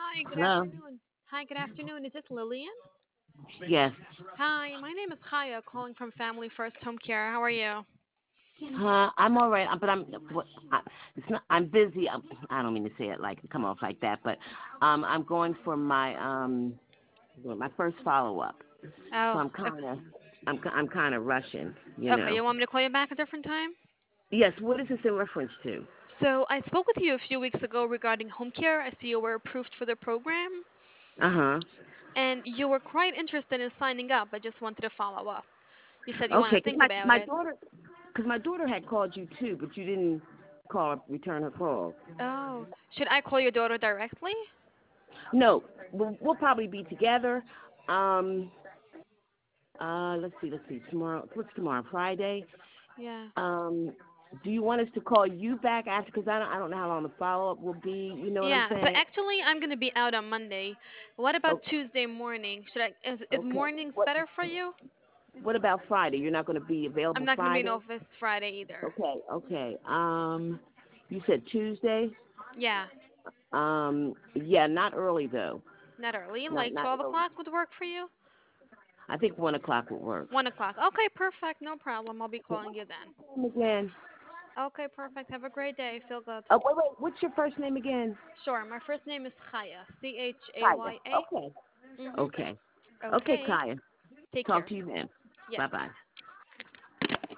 Hi, good Hello? afternoon. Hi, good afternoon. Is this Lillian? Yes. Hi, my name is Kaya, calling from Family First Home Care. How are you? I'm all right, but it's not. I'm busy. I don't mean to say it like come off like that, but I'm going for my first follow up, so Oh, I'm kind of rushing, you okay. know. You want me to call you back a different time? Yes. What is this in reference to? So I spoke with you a few weeks ago regarding home care. I see you were approved for the program, Uh huh. and you were quite interested in signing up. I just wanted to follow up. You said you want Okay, to because think about it. my daughter had called you too, but you didn't return her call. Oh, should I call your daughter directly? No, we'll probably be together. Um, let's see. Tomorrow, what's tomorrow? Friday. Yeah. Um, do you want us to call you back after? Because I don't know how long the follow up will be. You know what I'm Yeah, so saying? actually I'm going to be out on Monday. What about Oh, Tuesday morning? Is okay. mornings What better for you? What about Friday? You're not going to be I'm available not going to be in Friday? office Friday either. Okay, okay. You said Tuesday. Yeah, Yeah, not early though. not early. Not Like not 12 early. o'clock would work for you? I think 1 o'clock would work. 1 o'clock. Okay, perfect. No problem. I'll be Okay, calling you then. what's your name again? Okay, perfect. Have a great day. Feel good. Oh, wait. What's your first name again? Sure. My first name is Chaya. Kaya. Chaya. Okay. Mhm. Okay. Okay, Okay. Kaya. Take Talk care. to you then. Yes. Bye bye.